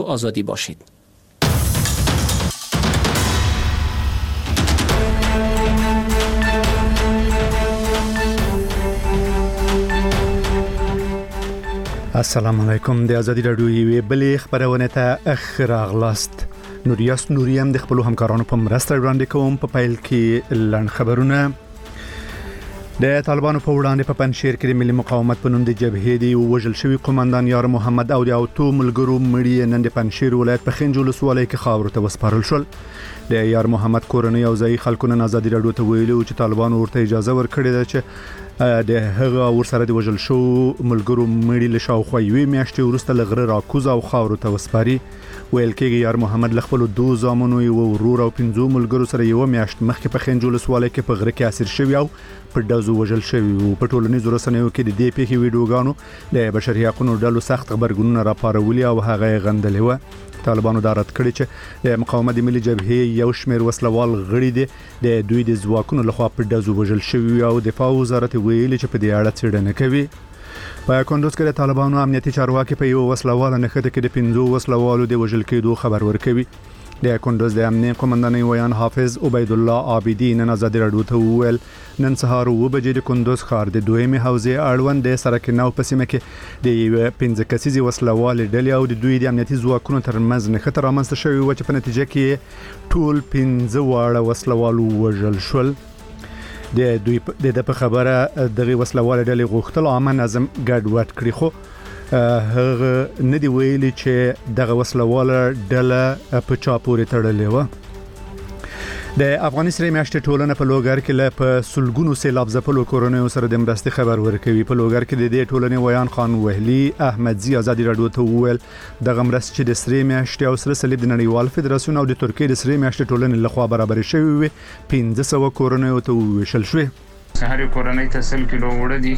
آزادی باشید. السلام علیکم. د ازادي رادیو یوې بلې خبرونه ته اخراغلاست. نوریاس نوریم د خپل همکارانو په مرسته وړاندې کوم. په پیل کې لړن خبرونه. د طالبانو په وړاندې په پنځشیر کې د ملي مقاومت په نوم د جبهې دی وژل شوی قومندان یار محمد او د اوتو ملګرو مړي نن د پنځشیر ولایت په خنجول ولسوالۍ کې خاور ته وسپارل شول. د یار محمد کورنۍ او ځای خلکو نن ازادي رادیو ته ویلو چې طالبانو ورته اجازه ورکړې ده چې د هغه ورسره د وژل شو ملګرو مړي له شاوخوا یوې میاشتې وروسته لغره راکوز او خاور ته وسپاري. ویل کېږي یار محمد له خپل دوه زامنو یو ورور او 5 ملګرو سره یو میاشت مخکې په خنجول ولسوالۍ کې په غره کې اسیر شوی او په ډزو وژل شوی او په ټولنیزو رسنیو کې د دې پیښې ویډیوګانو د بشري حقوقو ډلو سخت خبرګونونه راپارولي او هغه غندلې و. طالبانو دا رد کړی چې د مقاومت ملي جبهې یو شمېر وسلوال غړي دي د دوی د ځواکونو لخوا په ډزو وژل شوی او دفاع وزارت ویلي چې په دې اړه څېړنه کوي. په کندوز کې د طالبانو امنیتي چارواکي په یو وسلوال نښته کې د 5 وسلوالو د وژل کېدو خبر ورکوي. د کندوز د امنیت قومندان ویان حافظ عبید الله عابدی نن ازادي رادیو ته وویل نن سهار 2 بجې د کندوز ښار د دویمه حوزې اړوند د سرک نو په سیمه کې د 15 کسیزي وسلوال ډلې او د دوی د امنیتي ځواکونو ترمنځ نښته رامنځته شوې و چې په نتیجه کې ټول 15 واړه وسلوال وژل شول. د دوی په خبره دغه وسلوال ډلې غوښتل عامه نظم ګډوډ کړي خو هغه ندی ویلي چې دغه وسلواله ډله په چا پورې تړلې و. د افغانستان میاشتې ټولنه په لوګر کې له په سلګونو سیلاب ځپلو کورونو سره د مرستې خبر ورکوي. په لوګر کې د دې ټولنې ویان خان وهلي احمدزي ازادي رادیو ته وویل دغه مرستې چې د سری میاشتې او سره صلیب د نړیوال فدراسیون او د ترکیې د سری میاشتې ټولنې لخوا برابر شوی وي 1500 کورونو ته وشل شوی. هر کورنۍ ته 100 کیلو وړه دي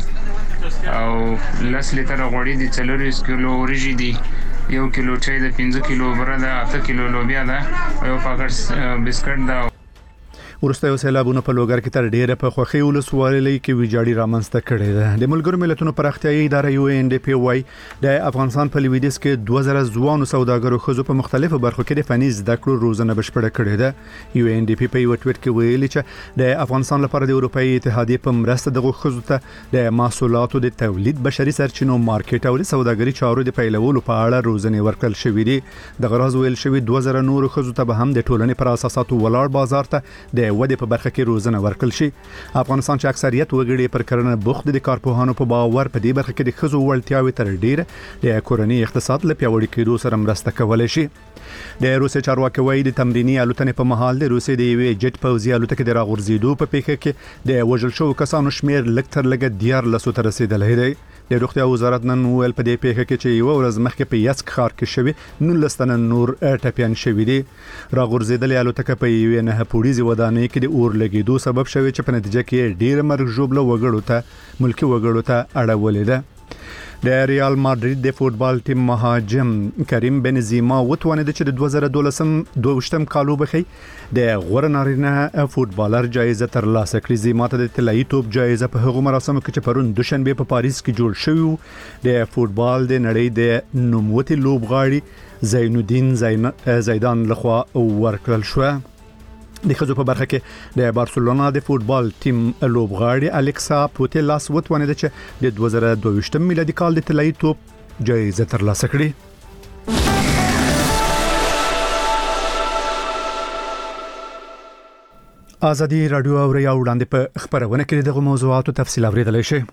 او 10 لیټر غوړي دي 40 کیلو وريجي دي 1 کیلو چای د 15 کیلو بره ده 8 کیلو لوبیا ده او یو پاکټ بسکټ ده. ورسته سیلابونه په لوګر کې تر ډیره په خوخي ولسوالۍ کې ویجاړي رامنځته کړې ده. د ملګرو ملتونو پراختیايي اداره UNDP وايي د افغانستان په لویدیځ کې 2000 ځوانو سوداګرو خزو په مختلفو برخو کې د فني زده کړو روزنه بشپړه کړې ده. UNDP په یو ټویټ کې ویلي چې د افغانستان لپاره د اروپאי اتحادیې په مرسته دغه خزو ته د محصولاتو د تولید بشري سرچینو مارکیټ او د سوداګري چارو د پیلولو په اړه روزنه ورکړل شوې دي. د غراز ویل شوی 2000 نور خزو ته به هم د ټولنې پر اساساتو ولاړ بازار ته د ودې په برخه کې روزنه ورکړل شي. افغانستان چې اکثریت وګړي پر کرنه بوخت دي کارپوهانو په باور په دې برخه کې د خزو وړتیاوې تر ډیره د کورنۍ اقتصاد له پیاوړي کېدو سره مرسته کولای شي. د روسي چارواکي وایي د تمرینی الوتنې په محل د روسي د یوې جټ پوځي الوتکې د راغورځېدو په پیښه کې د وژل شوو کسانو شمیر لږ تر لږه 14 ته رسیدلی دی. د روغتیا وزارت نن ویل په دې پیښه کې چې یو ورځ مخکې په یسک ښار کې شوی 19 تنه نور ټپيان شوی دي. راغورځېدلې الوتکه په یوې نه پوړیزي ودانۍ کې د اور لګیدو سبب شوی چې په نتیجه کې ډیر مرګ ژوبله وګړو ته ملکی وګړو ته اړولې ده. د ریال مادرید د فوتبال ټیم مهاجم کریم بنزیما وتوانید چې د 2012 کالو بخي د غوړ نارینه فوتبالر جایزه ترلاسه کړي. زیما ته د طلایي توپ جایزه په هغو مراسمو کې چې پرون دوشنبه په پاریس کې جوړ شوی د فوتبال د نړۍ د نوموتي لوبغاړي زین الدین زیدان لخوا ورکړل شو. د خزو په برخه کې د بارسلونا د فوتبال ټیم لوبغاړي الکسا پوتلاس وتوانید چې د 2022 میلادي کال د طلایي توپ جایزه ترلاسه کړي. ازادي رادیو او ریا وړاندې په خبرونه کې دغه موضوعاتو تفصیل اوریدلای شئ.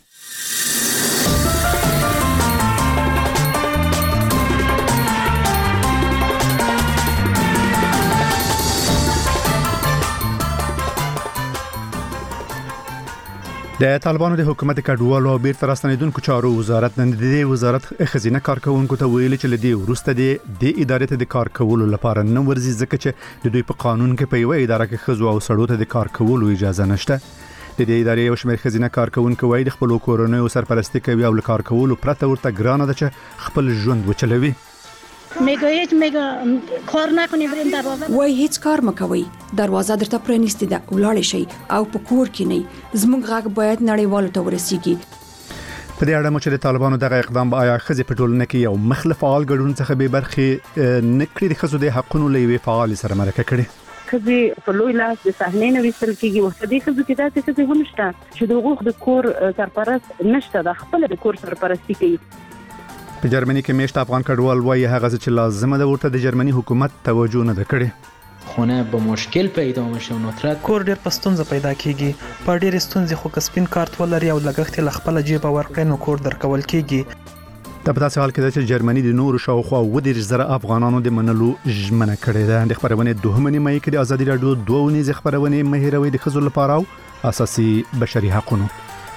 د طالبانو د حکومت کډوالو او بیرته راستنیدونکو چارو وزارت نن د وزارت خزینه کارکونکو ته ویلي چې لدی ورسته د ادارې ته د کار کولو لپاره نو ورزي ځکه چې د دوی په قانون کې په یو اداره کې خزو او سړو ته د کار کولو اجازه نشته. د دې ادارې یو شمېر خزینه کارکونکو وایي د خپل کورونو سرپرستی کوي او کار کولو پرته ورته ګرانه ده چې خپل ژوند وچلوي. میگه کار نکنی بریم دروازه وای هیڅ کار مکوي دروازه درته پرانیستی ده ولاړ شي او په کور کې نه زموږ غږ باید نړیوالو ته ورسیږي. په دې اړه مو چې د طالبانو دغه اقدام به آیا ښځې په ټولنه کې یو مخالف فعال ګډون څخه به برخې نکړي د ښځو د حقوقو لوي فعال سره مرکه کړي کله په لوی لاس د صحنې نه وصل کیږي او د ښځو کې داسې څه هم نشته چې د حقوق د کور سرپرست نشته د خپل د کور سرپرستی کوي. په جرمني کې میشت افغان کډوال وایي هغه چې لازمه ده ورته د جرمني حکومت توجه نه کړي. خونه به مشکل پیدا میشه او نوترت کور ډیر پستونزه پیدا کیږي په ډیر ستونزې خو کسبین کارت ولري او لګښت له خپل جیب ورکړي نو کور درکول کیږي. د په تاسو حال کې چې جرمني د نورو شاوخوا 10,000 افغانانو د منلو ژمنه کړې ده. د خبرونه دوهمه نیمه کې د ازادي رادیو دوه ونیز خبرونه مهیروي د خزو لپاره او اساسي بشري حقوقو.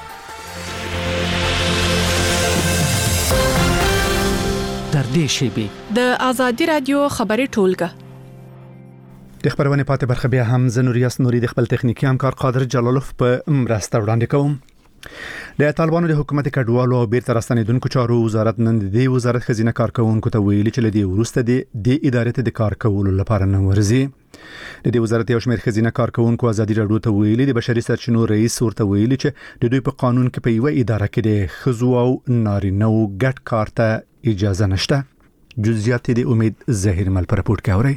در دې شیبه د ازادي رادیو خبري ټولګه د خبرونه پاتې برخه بیا هم زنوریاس نوري د خپل تخنیکی همکار قادر جلالوف په مرسته وړاندې کوم. د طالبانو د حکومت کډوالو او بیرته راستنیدونکو چارو وزارت نن د وزارت خزینه کارکونکو ته ویلي چې لدی ورسته د ادارې ته د کار کولو لپاره نه ورزي. د دې وزارت یو شمېر خزینه کارکونکو ازادي رادیو ته ویلي د بشري سرچینو رئیس ورته ویلي چې د دوی په قانون کې په یو اداره کې د خزو او نارینه او ګډ کار ته اجازه نشته. جزئیات د امید ظاهر مل پر رپورت کوي.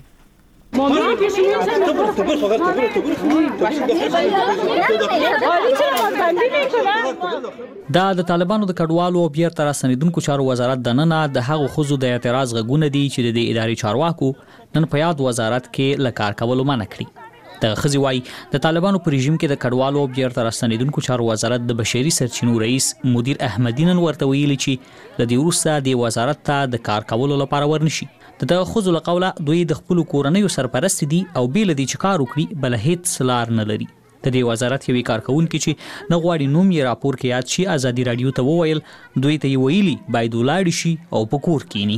دا د طالبانو د کډوالو او بیرته راستنیدونکو چارو وزارت د نن د هغو خزو د اعتراض غږونه دي چې د اداري چارواکو نن په یاد وزارت کې لکار کولو منع کړی. د خزي وای د طالبانو په رژیم کې د کډوالو او بیرته راستنیدونکو چارو وزارت د بشري سرچینو رئیس مدیر احمدی نن ورته ویلي چې د دې وروسته د وزارت ته د کار کولو لپاره ورنشي. د خزو له قوله دوی د خپل کورنۍ سرپرست دي او بیل دي چې کار وکړي بل هیڅ لار نه لري. د دې وزارت یوې کارکونکو چې نه غواړي نوم یې راپور کې یاد شي ازادي رادیو ته وویل دوی ته ویلي باید ولاړ شي او په کور کېني.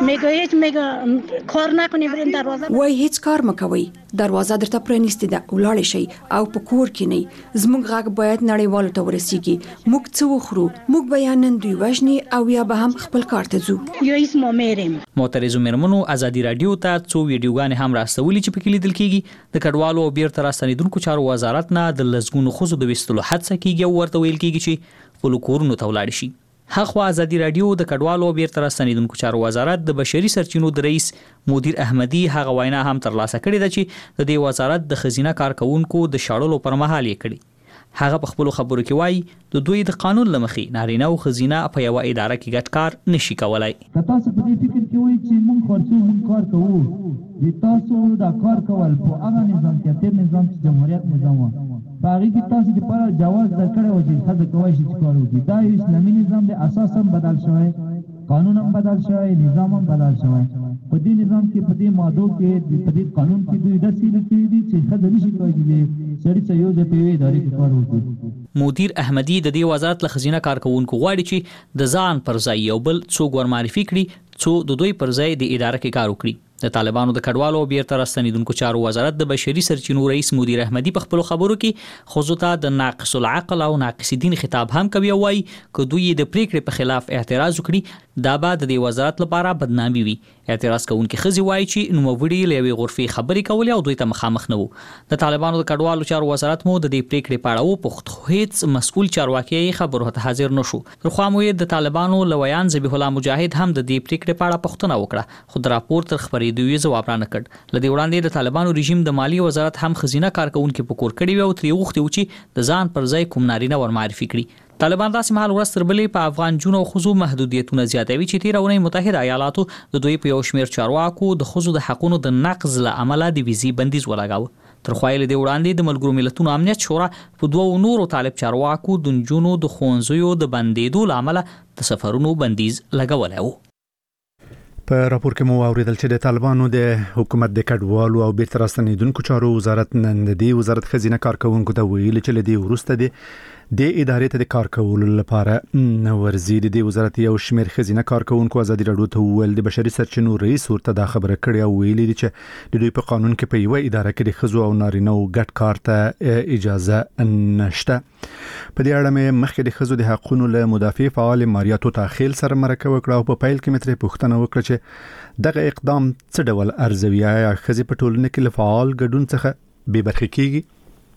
میگه کار نکنی برین دروازه وای هیڅ کار مکوي دروازه درته پرانیستې ده ولاړ شي او په کور کې نه زموږ غږ باید نړیوالو ته ورسیږي موږ څه وخورو موږ بیانن دوی وژني او یا به هم خپل کار ته ځو. یو اسمو میرم معترضو مېرمنو ازادي رادیو ته څو ویډیوګانې هم راستولې چې پکې لیدل کېږي د کډوالو او بیرته راستنیدونکو چارو وزارت نه د لزګونو خزو د وستلو هڅه کېږي او ورته ویل کېږي چې خپل کورونو ته ولاړ شي. هغه ازادي رادیو د کډوالو بیرته راستنیدونکو چارو وزارت د بشري سرچینو د رئیس مدیر احمدی هغه وینا هم ترلاسه کړې ده چې د دې وزارت د خزینه کارکونکو د شړلو پر مهال یې کړی. هغه په خپل خبرو کې وایي د دوی د قانون لمخې نارینه او خزینه په یو اداره کې ګډ کار نشي کولای. تاسو په دې فکر کې وایي چې موږ خرڅو موږ کار کوو د تاسو د کار کول په هغه نظام کې تیر نظام چې جمهوریت نظام و باقي کې تاسو د پر جواز درکړی و چې خځه کوي چې کار وکړي. دا یو اسلامي نظام د اساس هم بدل شوی قانون هم بدل شوی نظام هم بدل شوی. په دې نظام کې په دې ماده کې په دې قانون کې دوی د سیل کې دي چې خځه نشي کوي سړی ته یو د پیوي ادارې کې کار وکړي. مدیر احمدی د دې وزارت له خزینه کارکونکو غواړي چې د ځان پر ځای یو بل څوک ورمعرفي کړي څو د دوی پر ځای د اداره کې کار وکړي. د طالبانو د کډوالو او بیرته راستنیدونکو چارو وزارت د بشري سرچینو رئیس مدیر احمدی په خپل خبرو کې خزو ته د ناقص العقل او ناقص دین خطاب هم کوي او وايي چې دوی د پریکړې په خلاف اعتراض وکړي دا به د وزارت لپاره بدنامي وي. اعتراض کوونکي خزي وايي چې نوموړي له یوې غرفې خبرې کولې او دوی ته مخامخ نه وو. د طالبانو د کډوالو چارو وزارت مو د دې پریکړې په اړه وپوښت هیڅ مسؤل چارواکي خبرو ته حاضر نشو. تر خو مو د طالبانو لویان ذبیح الله مجاهد هم د دې پریکړې په اړه پوښتنه وکړه خو د راپور تر خبرېدو جواب نه کړ. لدې وړاندې د طالبانو رژیم د مالی وزارت هم خزینه کارکونکو په کور کړی او تری وخت چې د ځان پر ځای کوم نارینه ور معرفي کړي. طالبان داسې مهال ورستر بلې په افغان جنو خزو محدودیتونه زیاتوي چې تیرونه متحده ایالاتو د دوی په یو شمېر چارواکو د خزو د حقونو د نقض له امله د ویزي بندیز ولګاوه. تر خوایل دی وړاندې د ملګرو ملتونو امنیت شورا په دوه نورو طالب چارواکو د جنو د خونځیو د بندیدو لامل د سفرونو بندیز لګولای وو. په راپور کې مو اوریدل چې د طالبانو د حکومت د کډوالو او بیرته راستنیدونکو چارو وزارت نن د وزارت خزینه کارکونکو ته ویلي چې لدی ورسته د ادارې ته د کار کولو لپاره نه ورزي. د وزارت یو شمېر خزینه کارکونکو ازادي رادیو ته ویل د بشري سرچینو رئیس ورته دا خبره کړې او ویلي دي چې د دوی په قانون کې په یو اداره کې د خزو او نارینه او ګډ کار ته اجازه نشته. په دې اړه مې مخکې د خزو د حقوقو له مدافع فعال ماریا توتاخیل سره مرکه وکړه او په پیل کې مترې پوښتنه وکړه چې دغه اقدام څه ډول ارزوي یا خزي په ټولنه کې له فعال ګډون څخه به برخه کیږي.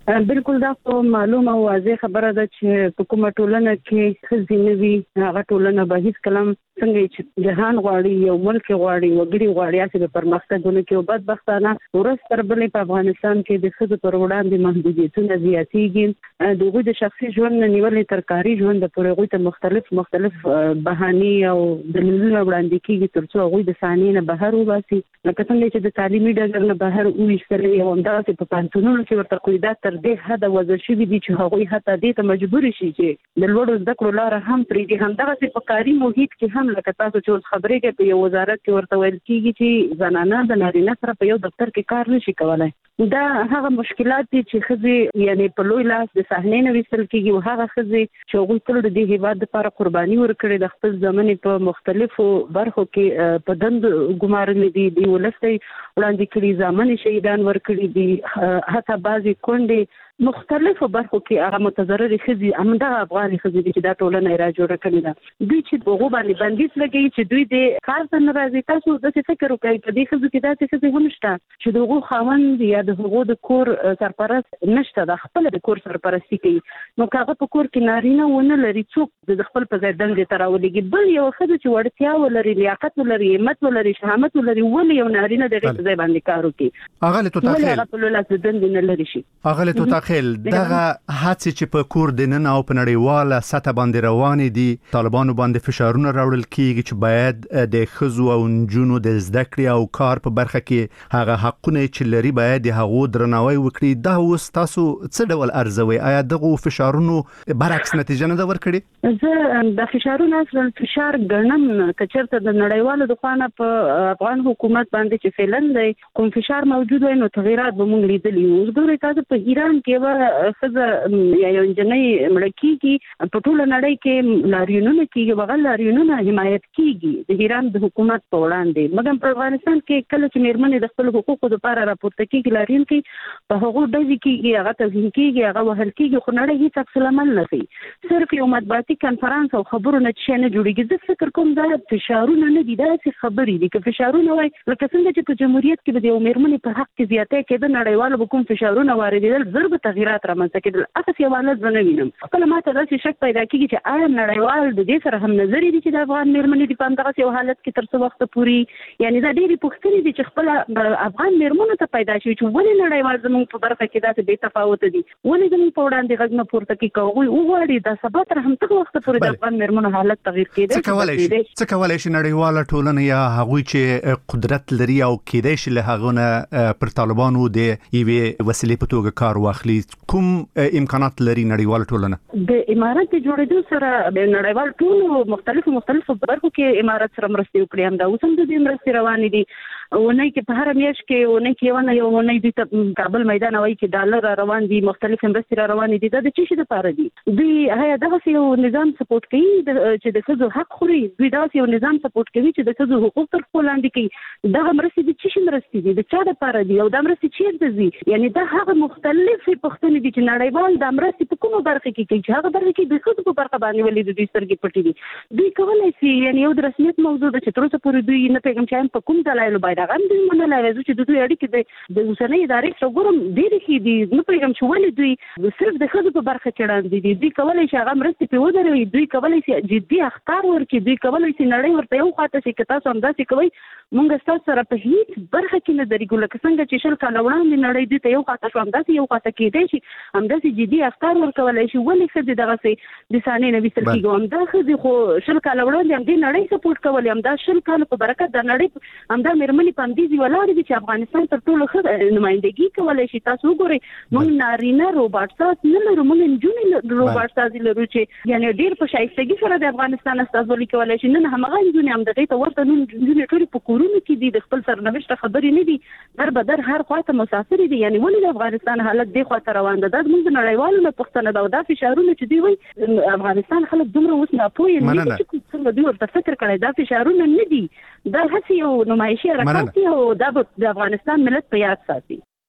بالکل دا معلومه او واضح خبره ده چې په کومه ټولنه کې خزینوي هغه ټولنه به هیڅ کلم څنګه چې جهان غواړي یو ملک غواړي وګړي غواړي چې په پرمختګونه کې او بدبختانه ورځ تر بلې په افغانستان کې د ښځو پر وړاندې محدودیتونه زیاتېږي دغه د شخصي ژوند نیولې تر کاري ژوند پورې غوښته مختلف بهانې او دلیلونه وړاندې کیږي ترڅو هغه د ثانیې نه بهر وباسي لکه څنګه چې د تعلیمي ډګر نه بهر وایستل یو همداسې په پانتونونو کې ورته قیودات تر دې حد وضع شوي دي چې هغوی حتی دې ته مجبور شي چې د لوړو زده کړو لاره هم پرېږدي. همدغسې په کاري محیط کې هم لکه تاسو چې اوس خبرې کوئ په یو وزارت کې ورته ویل کېږي چې زنانه د نارینه سره په یو دفتر کې کار نشي کولی. دا هغه مشکلات دي چې ښځې یعنی په لوی لاس د صحنې نه ویستل کېږي او هغه ښځې چې هغوی تل د دې هېواد دپاره قرباني ورکړې د خپل زمنې په مختلفو برخو کې په دندو ګمارلې دي د ولس ته وړاندې کړي زامنې شهیدان ورکړي دي حتی بعضې کونډې مختلفو برخو کې هغه متضررې ښځې همدغه افغانې ښځې دي چې دا ټولنه یې راجوړه کړې ده دوی چې په هغو باندې بندیز لګوي چې دوی د کار ته نه راځي. تاسو داسې فکر وکړئ په دې ښځو کې داسې ښځې هم شته چې د هغو خاوند یا د هغو د کور سرپرست نشته ده خپله د کور سرپرستي کوي نو که هغه په کور کې نارینه ونه لري څوک د خپل په ځای دندې ته راولېږي. بل یو ښځه چې وړتیا ولري لیاقت ولري همت ولري شهامت ولري ولې یو نارینه د هغې په ځای باندې کار وکړي ولې هغه په لوی لاس د دندې نه لرې شي. خیل دغه هڅه چې په کور دنن او په نړیواله سطح باندې روانې دي طالبانو باندې فشارونه راوړل کیږي چې باید د ښځو او نجونو د زده کړې او کار په برخه کې هغه حقونه چې لري باید هغه درناوی وکړي. دا اوس تاسو څه ډول ارزوي آیا دغه فشارونو برعکس نتیجه نه ورکړي؟ زه د فشارونو اصلا فشار ګڼم کچرته د نړیوالو د خوانه په افغان حکومت باندې چې فعلن دی کوم فشار موجود وي نو تغیرات به مونږ لیدلی اوس ګورئ تاسو په ایران کې ښځه یا یو نجلۍ مړه کېږي په ټوله نړۍ کې لاریونونه کېږي بغل لاریونونه حمایت کېږي د ایران د حکومت په وړاندې مګر په افغانستان کې کله چې میرمنې د خپل حقوقو لپاره راپورته کېږي لاریون کې په هغو ډزې کېږي هغه توهین کېږي هغه وهل کېږي خو نړۍ هېڅ عکس العمل نه کوي صرف یو مطبوعاتي کنفرانس او خبرونه چې نه جوړېږي. زه فکر کوم دا فشارونه نه دي داسې خبرې دي که فشارونه وای لکه څنګه چې په جمهوریت کې به د یو میرمنې په حق کې زیاتی کېده نړیوالو به کوم فشارونه واردېدل زر به تغیرات رامنځته کېدل. هغه یو حالت به نه وینم. خپله ماته داسې شک پیدا کېږي چې آیا نړیوال د دې سره هم نظرې دي چې د افغان میرمنې دي په همدغسې یو حالت کې تر څه وخته پورې یعنې دا ډېرې پوښتنې دي چې خپله افغان میرمنو ته پیدا شوي چې ولې نړیوال زموږ په برخه کې داسې بې تفاوته دي ولې زموږ په وړاندې غږ نه پورته کوي که هغوی وغواړي دا سبا تر همدغه وخته پورې د افغان میرمنو حالت تغییر کېدی څه کولی شي نړیواله ټولنه یا هغوی چې قدرت لري او کېدای شي له هغو نه پر طالبانو د یوې وسیلې په توګه کار واخلي کوم امکانات لري نړیواله ټولنه؟ د امارات د جوړېدو سره د نړیوال ټولو مختلفو برخو کې امارات سره مرستې وکړي همدا اوس هم د دې مرستې روانې دي اونۍ کې په هر میاشت کې اونۍ کې یو اونۍ د کابل میدان وایي چې ډالر روان دي مختلف مرستې را روانې دي دا د څه شي لپاره دي دوی هغه دغسې یو نظام سپورټ کوي چې د ښځو حق خوري دوی دغسې یو نظام سپورټ کوي چې د ښځو حقوق تر پښو لاندې کوي دغه مرستې د څه شي مرستې دي د چا لپاره دي او دا مرستې چیرته ځي یعنې دا هغه مختلفې پوښتنې دي چې نړیوال دا مرستې په کومه برخه کې کوي چې هغه برخه کې د ښځو په برخه باندې ولې د دوی سترګې پټې دي دوی کولی شي یعنې یو د رسمیت موضوع ده چې تر اوسه پورې دوی نه پوهېږم چې په کوم دلایلو باید هغه هم دوی منلی وای چې د دوی اړیکې د اوسنۍ ادارې سره ګورم ډېرې ښې دي نه پوهېږم چې ولې دوی صرف د ښځو په برخه کې وړاندې دي دوی کولی شي هغه مرستې پرې ودروي دوی کولی شي جدي اخطار ورکړي دوی کولی شي نړۍ ورته یو خواته شي که تاسو همداسې کوئ مونږ ستاسو سره په هېڅ برخه کې نه درېږو لکه څنګه چې 20 کاله وړاندې نړۍ دوی ته یو خواته شو همداسې یو خواته کېدی شي همداسې جدي اخطار ورکولی شي ولې ښځې دغسې د صحنې نه ویستل کېږي همدا ښځې خو 20 کاله وړاندې همدې نړۍ سپورټ کولې همدا 20 کاله په برکت د نړۍ همدا میرمنې په همدې ځای ولاړې دي چې افغانستان تر ټولو ښه نمایندګي کولی شي تاسو وګورئ موږ نارینه روباټ ساز نه لرو موږ نجونې روباټ سازي لرو چې یعنې ډېر په ښایستګي سره د افغانستان استازولي کولی شي نن همغه نجونې همدغې ته ورته نن نجونې ټولې په کورونو کې دي د خپل سرنوشته خبرې نه دي در بدر هر خواته مسافرې دي یعنې ولې د افغانستان حالت دې خواته روان ده دا زموږ د نړیوالو نه پوښتنه ده او دا فشارونه چې دوی وایي افغانستان خلک دومره اوس ناپوهه نه دي چې څنګه دوی ورته فکر کړی دا فشارونه نه دي دا هسې یو نمایشي حرکت دی او دا د افغانستان ملت په یاد ساتي.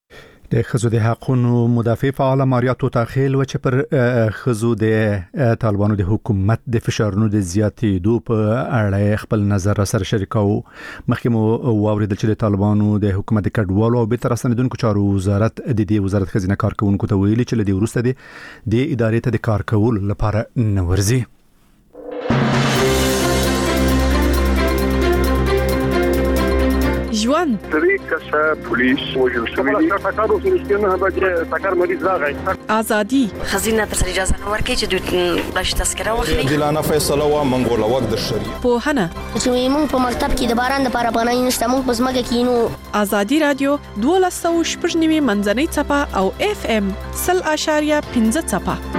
د خزو د حقوقو مدافع فعال ماریا توتاخیل و چې پر خزو د طالبانو د حکومت د فشارونو د زیاتېدو په اړه خپل نظر سره شریکاو. مخکې مو واوریدل چې د طالبانو د حکومت د کډوالو او بیرته راستنیدونکو چارو وزارت د دې وزارت خزینه کارکونکو ته ویلي چې د وروسته د ادارې ته د کار کولو لپاره نورځي. ژوند طریقه پولیس وجل شوی تاکارو سنشتنه هغه تاکار مریض راغی ازادي خزینه تر اجازه نه ورکړي چې دوی بلش تذکره واخلي دلانه فیصله و منګول وخت د شری په هنه چې موږ په مکتب کې د باران د لپاره پناه نشته موږ په ځمکه کې نو ازادي رادیو 12.9 منځنۍ چپه او FM 0.5 چپه.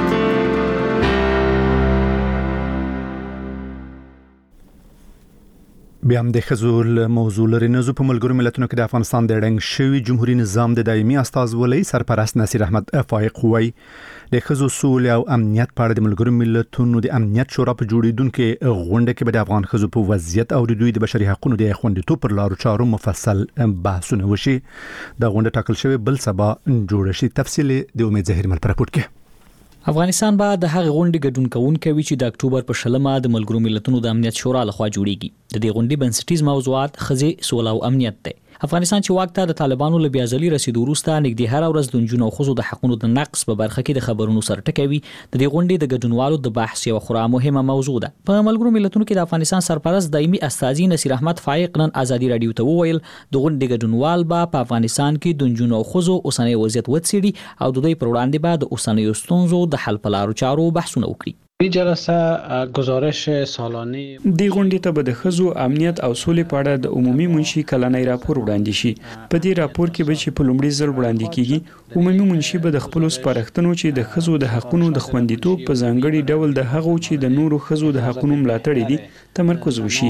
بیا هم د خزول موضوع لري. نزو په ملګرو ملتونو کې د افغانستان د ړنګ شوی جمهوریت نظام د دایمي استازولۍ سرپرست نصیر احمد فائق وایي د خزو سولې او امنیت په اړه د ملګرو ملتونو د امنیت شورا په جوړیدونکو غونډه کې به د افغان خزو په وضعیت او د دوی د بشري حقوقو د خوندیتوب پر لارو چارو مفصل بحثونه وشي. د غونډه ټاکل شوی بل سبا جوړ شي. تفصیل د امید زهیر مل پر راپورټ کې. افغانستان به د هغه غونډې ګډون کوونکی وي چې د اکتوبر په 20 د ملګرو ملتونو د امنیت شورا لخوا جوړیږي. د دې غونډې بنسټیز موضوعات خزي سوله او امنیت دي. افغانستان چې واک ته د طالبانو له بیازلي رسیدو وروسته نږدې هر ورځ د نجونو او ښځو د حقوقو د نقص په برخه کې د خبرونو سره ټکوي. د دې غونډې د ګډونوالو د بحث یو خورا مهمه موضوع ده. په ملګرو ملتونو کې د افغانستان سرپرست دایمي استازي نصیر احمد فائق نن ازادي رادیو ته وویل د غونډې ګډونوال به په افغانستان کې د نجونو او ښځو اوسنۍ وضعیت وڅېړي او د دوی پر وړاندې به د اوسنۍ ستونزو د حل په لارو چارو بحثونه وکړي. این جلسه گزارش سالانه دی غونډې ته به د ښځو امنیت او سولې په اړه د عمومي منشي کلنۍ راپور وړاندې شي. په دې راپور کې به چې په لومړي ځل وړاندې کیږي عمومي منشي به د خپل سپارښتنو چې د ښځو د حقوقو د خوندیتوب په ځانګړي ډول د هغو چې د نورو ښځو د حقوقو ملاتړ دي تمرکز وشي.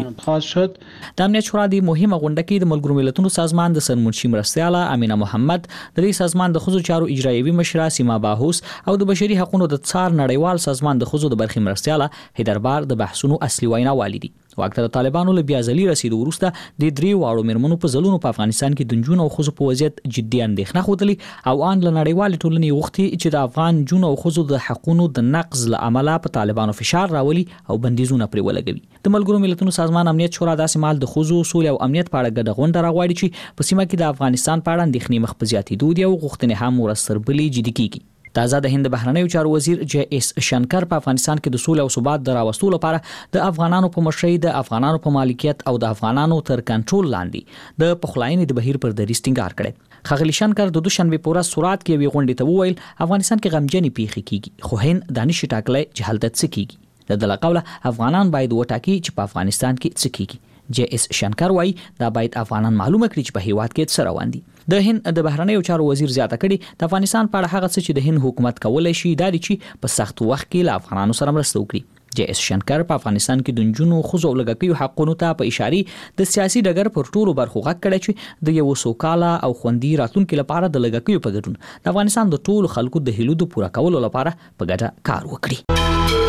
د امنیت شورا د مهمه غونډه کې د ملګرو ملتونو سازمان د سرمنشي مرستیاله امینه محمد، د دې سازمان د ښځو چارو اجرایوي مشره سیما باهوس او د بشري حقوقو د څار نړیوال سازمان د ښځو برخې مرستیاله هیدربار د بحثونو اصلي ویناوالي دي. واکته د طالبانو له بیازلي رسیدو وروسته د دریو واړو مرمنو په ځلونو په افغانستان کې د نجونو او ښځو په وضعیت جدي اندېښنه خوتلې او ان له نړیوال ټولنې غوښتي چې د افغان نجونو او ښځو د حقوقو د نقض له امله په طالبانو فشار راولي او بندیزونه پرې ولګوي. د ملګرو ملتونو سازمان امنیت شورا داسې مال د ښځو سولې او امنیت په اړه ګډه غونډه راغواړي چې په سیمه کې د افغانستان په اړه اندېښنې مخ په زیاتېدو دي او غوښتنې هم ورسره جدي کیږي. تازه د هند بهرنیو چارو وزیر جے اس شنکر په افغانستان کې د سولې او ثبات د راوستلو لپاره د افغانانو په مشرۍ د افغانانو په مالکیت او د افغانانو تر کنټرول لاندې د پخلاینې د بهیر پر دریځ ټینګار کړی. ښاغلي شنکر د دوشنبه په ورځ سورات کې یوې غونډې ته وویل افغانستان کې غمجنې پیښې کیږي خو هند دانش ټاکلې چې هلته څه کیږي. د دغه قوله افغانان باید وټاکي چې په افغانستان کې څه کیږي. جے اس شنکر وايي دا باید افغانان معلومه کړي چې په هیواد کې څه روان دي. د هند د بهرنیو چارو وزیر زیاته کړي د افغانستان په اړه هغه څه چې د هند حکومت کولای شي دا دي چې په سخت وخت کې له افغانانو سره مرسته وکړي. جے اس شنکر په افغانستان کې د نجونو ښځو او لږکیو حقوقو ته په اشاره د سیاسي ډګر پر ټولو برخو غږ کړی چې د یو سوکاله او خوندي راتلونکو لپاره د لږکیو په ګډون د افغانستان د ټولو خلکو د هیلو د پوره کولو لپاره په ګډه کار وکړي.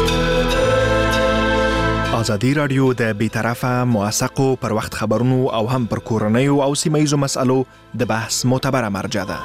ازادي رادیو د بیطرفه موثقو پر وخت خبرونو او هم پر کورنیو او سیمایزو مسالو د بحث معتبره مرجع ده.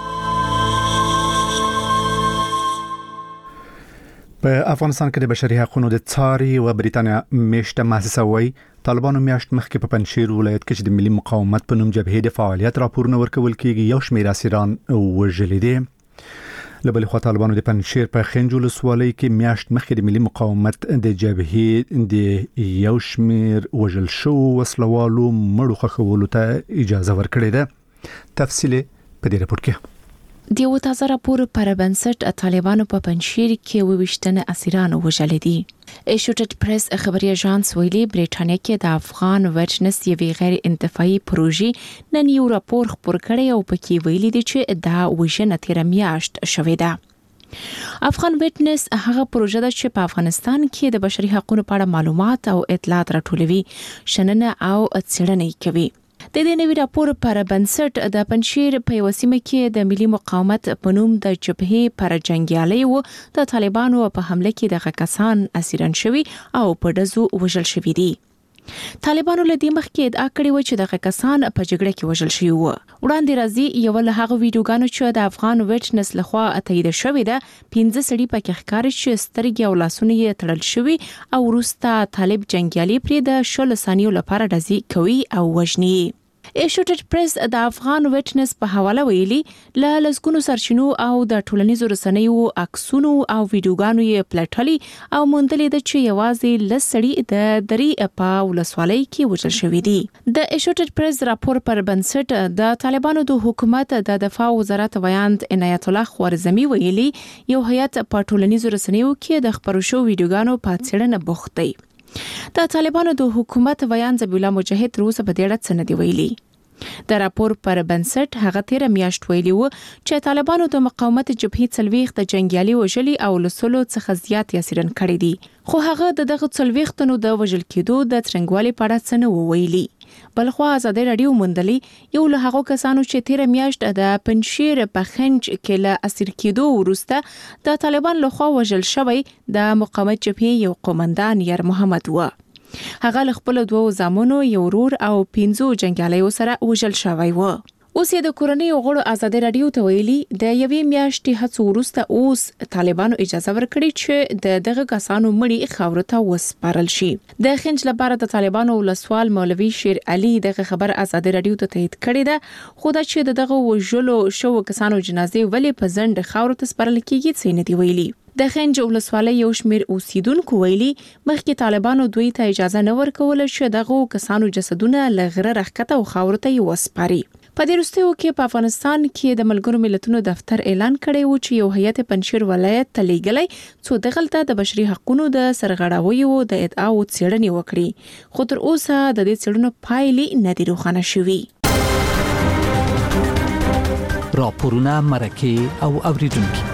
په افغانستان کې د بشري حقوقو د څاري او بریتانیا میشته مؤسسه وایي طالبانو میاشت مخکې په پنځشیر ولایت کې د ملي مقاومت په نوم جبهې د فعالیت راپورونه ورکول کېږي. یو شمېر اسیران وژل دي. لبل خو طالبانو د پنځشیر په خنجول سوالۍ کې میاشت مخکې د ملي مقاومت د جبهې د یو شمېر وژل شو وسلوالو مړو خښولو ته اجازه ورکړې ده. تفصیل په دې راپور کې. دیو تازه راپور پر بنسټ طالبانو په پنځشیر کې وویشتنه اسیران وژل دي. ایشوټډ پریس خبري اژانس ویلي برېټانیا کې د افغان ویټنس یوې غیر انتفاعي پروژې نن یو راپور خپور کړی او پکې ویلي دي چې دا وژنه تیر میاشت شوې ده. افغان ویټنس هغه پروژه ده چې په افغانستان کې د بشري حقوقو په اړه معلومات او اطلاعات راټولوي، شننه او څېړنې کوي. د دې نوي راپور پر بنسټ د پنځشیر په وسیمه کې د ملي مقاومت په نوم د جبهې پر جنگیالي او د طالبانو په حمله کې د کسان اسیران شوي او په دزو وژل شوي دي. طالبانو له دې مخکې ادعا کړې و چې دغه کسان په جګړه کې وژل شوي وو. وړاندې راځي یو له هغه ویډیوګانو چې د افغان ویټنس لخوا تایید شوې ده 15 سړي پکې ښکاري چې سترګې او لاسونه یې تړل شوي او وروسته طالب جنگیالي پرې د 16 ثانیو لپاره ډزې کوي او وژني. ایشوټډ پریس د افغان ویټنس په حواله ویلي له لسګونو سرچینو او د ټولنیزو رسنیو عکسونو او ویډیوګانو یې پلټلي او موندلې ده چې یوازې لسړي د دري په ولسوالۍ کې وژل شوي دي. د ایشوټډ پریس راپور پر بنسټ د طالبانو د حکومت د دفاع وزارت ویاند عنایت الله خوارزمي ویلي یو هیئت په ټولنیزو رسنیو کې د خبرو شو ویډیوګانو په څېړنه بوخت دی. د طالبانو د حکومت ویان ذبیح الله مجاهد روسه په دې اړه څه نه دی ویلي. د راپور پر بنسټ هغه 13 میاشت ویلي و چې طالبانو د مقاومت جبهې څلويخ د جنگیالي وژلي او لسلو څخه زیات یاسرن کړی دي، خو هغه دغه څلويخ تنو د وژل کېدو د څرنګوالي په اړه څه نه ویلي. بلخوا ازادي رادیو موندلي یو له هغو کسانو چې 13 میاشت د پنشیر په خنج کې له اسیر کېدو وروسته د طالبان لخوا وژل شوی د مقاومت جبهې یو قومندان یار محمد و. هغه له خپل 2 زامنو یو ورور او 5 جنگیالیو سره وژل شوی و. اوس یې د کورنۍ غړو ازادي رادیو ته ویلي د یوې میاشتې هڅو وروسته اوس طالبانو اجازه ورکړي چې دغه کسانو مړي خاورو ته وسپارل شي. د خنج لپاره د طالبانو ولسوال مولوي شیر علي دغه خبر ازادي رادیو ته تایید کړی ده، خو دا چې دغه وژلو شو کسانو جنازې ولې په ځنډ خاورو ته سپارل کیږي څه نه دی ویلي. د خنج ولسوالۍ یو شمیر اوسیدونکو ویلي مخکې طالبانو دوی ته اجازه نه ورکول چې دغه کسانو جسدونه لغره رخکته او خاورو ته وسپاري. په دې وروستیو کې په افغانستان کې د ملګرو ملتونو دفتر اعلان کړی و چې یو هیئت پنشیر ولایت ته لیږلی څو دغلته د بشري حقوقو د سرغړاویو د ادعاو څېړنې وکړي، خو تر اوسه د دې څېړنو پایلې نه دي روښانه شوي. راپورونه مرکه او اوریدونکو.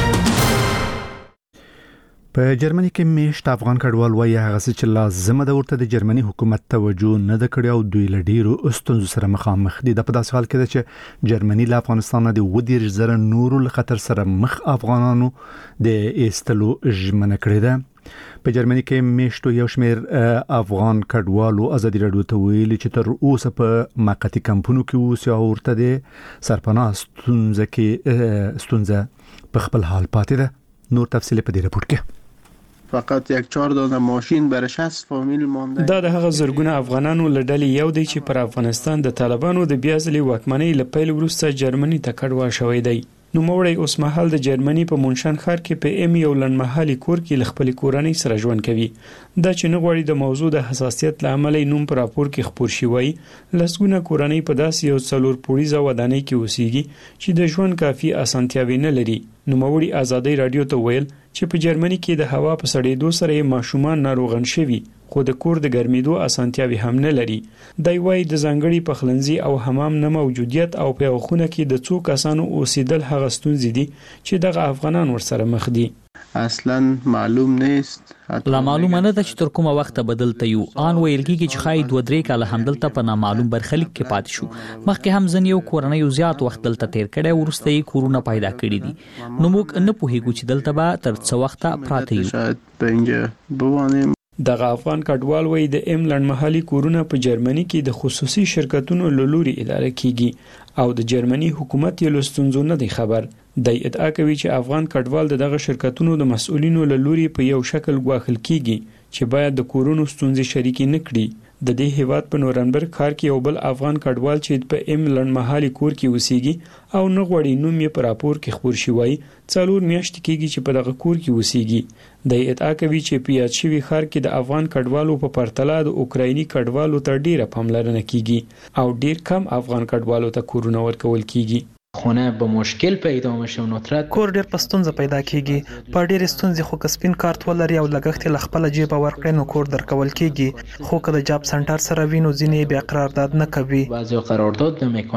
په جرمني کې میشت افغان کډوال وایي هغه چې لازم ده ورته د جرمني حکومت توجه نه د کړی او دوی لډیرو استونزو سره مخامخ دي. د په داسې حال کې ده چې جرمني له افغانستان د 20,000 نورو له خطر سره مخ افغانانو د ایستلو ژمنه کړې ده. په جرمني کې میشتو یو شمیر افغان کډوالو ازادي رادیو ته ویلي چې تر اوسه په موقتی کمپونو کې اوسي او ورته د سرپناه ستونزه په خپل حال پاتې ده. نور تفصیل په دې راپور کې. فقط یک 4 دانه ماشین برای 60 فامیل مونده. دا د هغه زرګونه افغانانو لړلې یو دی چې پر افغانستان د طالبانو د بیا ځلې واکمنۍ له پیل وروسته جرمني ته کډوال شوی دی. نو موړی اوس مهال د جرمني په مونشن ښار کې په ام یو لنډمهالي کور کې ل خپل کورنۍ سره ژوند کوي. دا چې نه غواړي د موضوع د حساسیت لامل نوم پر راپور کې خبر شي وای لسګونه کورنۍ په داسې یو څلور پوړیزه ودانۍ کې اوسېږي چې د ژوند کافي اسانتیاوي نه لري. نو موړی ازادي رادیو ته ویل چې په جرمني کې د هوا په سړېدو سره ماشومان ناروغان شوي خو د کور د ګرمېدو اسانتیاوي هم نه لري. دای وای د ځانګړي پخلنځي او حمام نه موجودیت او په خونه کې د څو کسانو اوسېدل هغه ستونزې دي چې دغه افغانان ورسره مخ دي. اصلا معلوم نیست. لا معلومه نه ده چې تر کومه وخت بدلته یو ان ویل کېږي چې خای 2-3 کال همدلته په نامعلوم برخلیک کې پات شو. مخکې هم ځن یو کورنۍ زیات وخت دلته تیر کړي ورسته یې کورونه پیدا کړي دي. نو موږ نه پوهیږو چې دلته به تر څو وخت پراته یو. شاید بنجه بوانیم. دغه افغان کډوال وای د ام لنډمهالي کورونه په جرمني کې د خصوصي شرکتونو لوري اداره کیږي او د جرمني حکومت یې لستونزو نه دی خبر. د ادعا کوي چې افغان کډوال دغه شرکتونو د مسؤلینو لوري په یو شکل غواخل کیږي چې باید د کورونو ستونزې شریکي نه کړي. د دې هیواد په نورنبرګ ښار کې یو بل افغان کډوال چې په ام لنډمهالي کور کې اوسېږي او نه غوړي نوم یې په راپور کې خبر شوی 4 میاشتې کېږي چې په دغه کور کې اوسېږي. د ادعا کوي چې په یاد شوی ښار کې د افغان کډوالو په پرتله د اوکرایني کډوالو ته ډیره پاملرنه کیږي او ډیر کم افغان کډوالو ته کورونه ورکول کیږي. خونه به مشکل پیدا میشه و ندرت کور ډیر پستونزه پیدا کیږي. په ډیر ستونزې خو کسبین کارت ولري او لګښت له خپل جیب ورکړي نو کور درکول کیږي. خو کله جاب سنټر سره وینو ځینې بیا قرارداد نه کوي. بعضی قرارداد نمیکنه.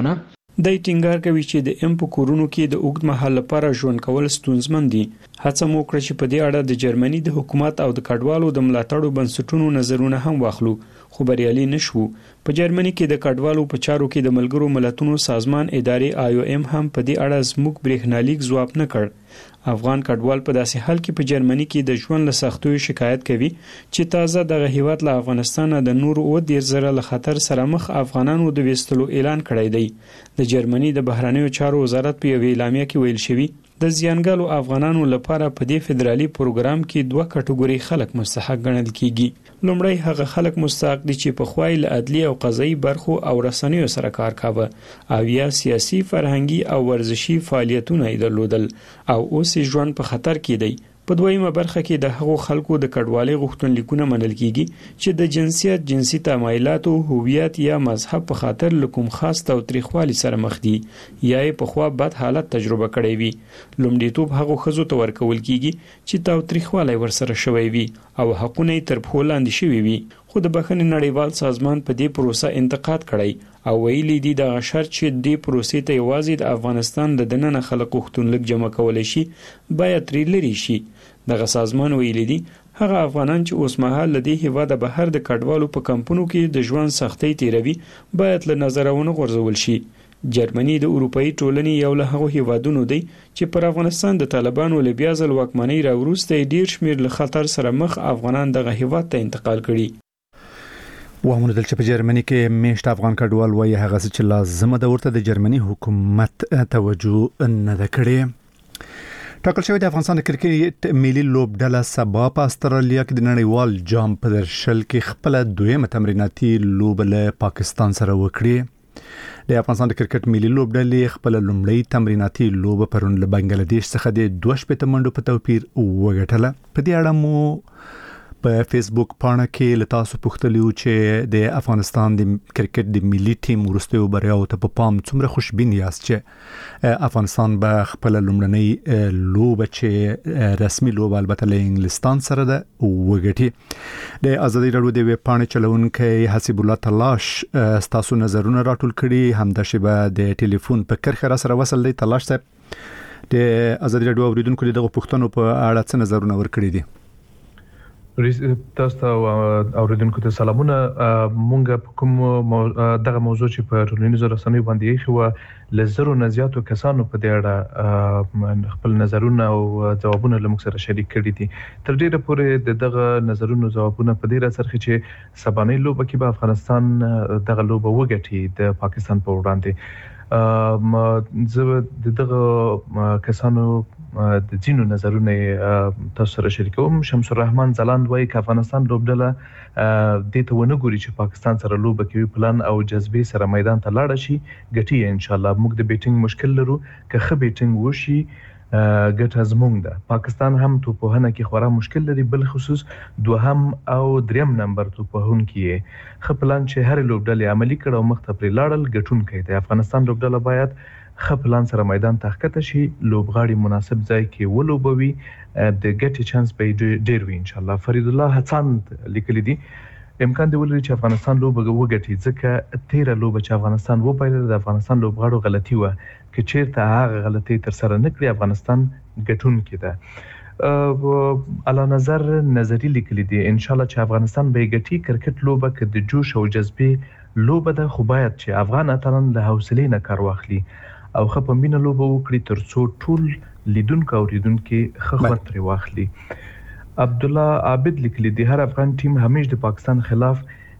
د ټینګار کوي چې د ام په کورونو کې د اوږد مهال لپاره ژوند کول ستونزمن دي. هڅه مو کړې چې په دې اړه د جرمني د حکومت او د کډوالو د ملاتړو بنسټونو نظرونه هم واخلو، خو بریالي نشو. په جرمني کې د کډوالو په چارو کې د ملګرو ملتونو سازمان ادارې IOM هم په دې اړه زموږ برېښنالیک ځواب نه کړ. افغان کډوال په داسې حال کې په جرمني کې د ژوند له سختیو شکایت کوي چې تازه دغه هیواد له افغانستان د نورو 13,000 له خطر سره مخ افغانانو د وستلو اعلان کړی دی. د جرمني د بهرنیو چارو وزارت په یوه اعلامیه کې ویل شوی د زیانګالو افغانانو لپاره په دې فدرالي پروګرام کې 2 کټګوري خلک مستحق ګڼل کیږي. لومړی هغه خلک مستحق دي چې په خوای له عدلي او قضایي برخو او رسنیو سره کار کاوه او یا سیاسي، فرهنګي او ورزشي فعالیتونه یې درلودل او اوس ژوند په خطر کې دی. په دویمه برخه کې د هغو خلکو د کډوالۍ غوښتنلیکونه منل کیږي چې د جنسیت، جنسي تمایلاتو، هویت یا مذهب په خاطر له کوم خاص تاوتریخوالي سره مخ دي یا یې په خوا بد حالت تجربه کړی وي. لومړیتوب هغو ښځو ته ورکول کیږي چې تاوتریخوالی ورسره شوی وي او حقونه یې تر پښو لاندې شوي وي. خو د بخښنې نړیوال سازمان په دې پروسه انتقاد کړی او ویلي دي دغه شرط چې دې پروسې ته یوازې د افغانستان د دننه خلک غوښتنلیک جمع کولی شي باید ترې لرې شي. دغه سازمان ویلي دي هغه افغانان چې اوس مهال له دې هیواده بهر د کډوالو په کمپونو کې د ژوند سختۍ تیروي باید له نظره ونه غورځول شي. جرمني د اروپאי ټولنې یو له هغو هیوادونو دی چې پر افغانستان د طالبانو له بیا ځل واکمنۍ راوروسته ډیر شمیر له خطر سره مخ افغانان دغه هیواد ته انتقال کړي. وامونه دل چې په جرمني کې میشت افغان کډوال وایي هغه چې لازمه ده ورته د جرمني حکومت توجه نه ده کړې. ټاکل شوی د افغانستان د کرکټ ملي لوبډله سبا په استرالیا کې د نړیوال جام په درشل کې خپل دویمه تمریناتي لوب له پاکستان سره وکړي. د افغانستان د کرکټ ملي لوبډلې خپل لومړی تمریناتي لوب پرون له بنگلاديش څخه د 2 منډو په توپیر وګټله. په دې اړه مو په فیسبوک پاڼه کې له تاسو پوښتلیو چې د افغانستان د کرکټ د ملي ټیم وروستیو بریاو ته په پام څومره خوشبین یاست چې افغانستان به خپل لومړنۍ لوب چې رسمي لوب البته له انګلستان سره ده وګټي. د ازادي راډیو د ویب پاڼې چلونکي حسیب الله تلاش تاسو نظرونه راټول کړي، همدا شیبه د ټلیفون په کرخه را سره وصل دی. تلاش صاحب، د ازادي راډیو اوریدونکو دغه پوښتنو په اړه څه نظرونه ورکړي دي؟ تاسو ته اوریدونکو ته سلامونه. مونږ په کوم دغه موضوع چې په ټولنیزو رسنیو باندې خو لزرو نه زیاتو کسانو په دې اړه خپل نظرونه او ځوابونه له موږ سره شریک کړي دي. تر ډیره پورې دغه نظرونو ځوابونه په دې راڅرخي چې سبانۍ لوبه کې به افغانستان دغه لوبه وګټي د پاکستان په وړاندې. زه دغه کسانو د ځینو نظرونه تاسو سره شریکوم. شمس الرحمن ځلاند وایي چې افغانستان لوبډله دې ته ونه ګوري چې پاکستان سره لوبه کوي، پلان او جذبې سره میدان ته لاړ شي ګټي ان شاء الله. موږ د بیټینګ مشکل لرو، که ښه بیټینګ وشي ګټه زموږ ده. پاکستان هم توپوهنه کې خورا مشکل لري، بل خصوص دوهم او دریم نمبر توپوهونکي یې. ښه پلان چې هر لوبډلې عملي کړ او مخ ته پرې لاړل ګټونکی دی. افغانستان لوبډله باید ښه پلان سره میدان ته ښکته شي، لوبغاړي مناسب ځای کې ولوبوي، د ګټې چانس به ډیر وي ان شاء الله. فرید الله هڅاند لیکلي دي امکان دی ولري چې افغانستان لوبه وګټي، ځکه 13 لوبه چې افغانستان وبایلله د افغانستان لوبغاړو غلطي وه، که چیرته هغه غلطي تر سره نه کړي افغانستان ګټونکی ده. علا نظر نظری لیکلي دي ان شاء الله چې افغانستان به ګټي. کرکټ لوبه که د جوش او جذبې لوبه ده، خو باید چې افغان اتلان له حوصلې نه کار واخلي او ښه په مینه لوبه وکړي ترڅو ټول لیدونکو او اوریدونکو ښه خوند ترې واخلي. عبدالله عابد لیکلي دي هر افغان ټیم همیشه د پاکستان خلاف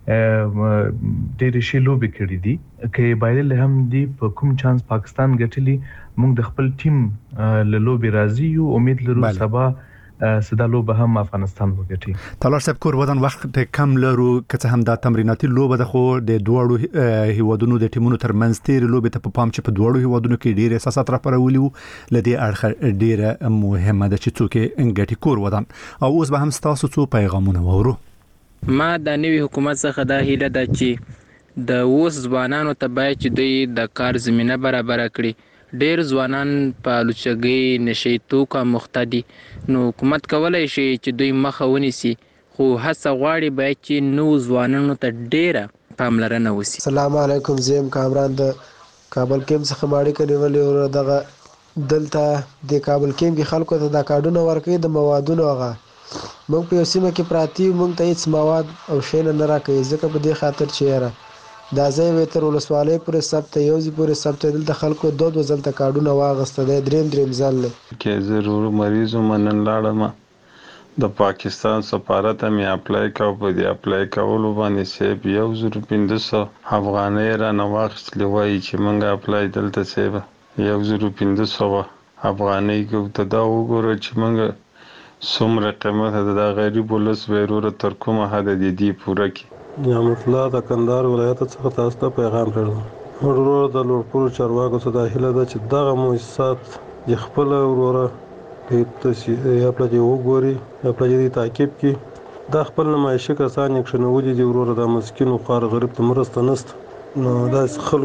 ډېرې ښې لوبې کړې دي، که بایللې هم دي په کوم چانس پاکستان ګټلي. موږ د خپل ټیم له لوبې راضي یو، امید لرو سبا سدا لوبه هم افغانستان وګټي. تلاش صاحب کور ودان وخت کم لرو، که هم دا تمریناتي لوبه ده، خو د دوړو هیوادونو د ټیمونو ترمنځ تیر لوبه ته په پام چې په دوړو هیوادونو کې ډیر احساسات راپارولي وو، لدی اړخ ډیره مهمه ده چې څوک انګټي. کور ودان او اوس به هم تاسو څو پیغامونه وورو. ما د نوي حکومت څخه دا هیله ده چې د اوس ځوانانو ته باید چې دوی د کار زمينه برابر کړي. ډیر ځوانان په لوچګۍ نشي توکو مخته دي، نو حکومت کولای شي چې دوی مخه ونیسي، خو هڅه غواړي باید چې نو ځوانانو ته ډیره پاملرنه وشي. السلام علیکم، زم کامران د کابل کیم څخه ماړی نیولې او دغه دلته د کابل کیم کې خلکو ته د کارډونه ورکوي د موادونو هغه موږ په یو سیمه کې پراتی موږ ته هیڅ مواد او شی نه راکوي ځکه په دې خاطر چې یاره دا ځای وې تر ولسوالۍ پورې ثبت یو ځای پورې ثبت دلته خلکو دوه ځلته کارډونه واغسته دی دریم ځل کې ضرور مریض منن لاړم د پاکستان سفارت مې اپلای کاوه په دې اپلای کولو باندې سیب 1500 افغانۍ را نه واخیستلې وایي چې موږ اپلای دلته سیب 1500 افغانۍ کو ته دا وګوره چې موږ څومره قیمت ده د غریب ولس بیروره تر کومه حد دی پوره کی نعمت الله د کندهار ولایت څخه تاسو ته پیغام لرم ورور د لوړپوړو چارواکو څخه د هیله ده چې دغه مؤسسات د خپل وروره د تاسیس یا پلي وګوري یا پلي تعقیب کی د خپل نمایشي کسان یې کښنولې دي وروره د مسکین او خار غریب ته مرسته نست نو دا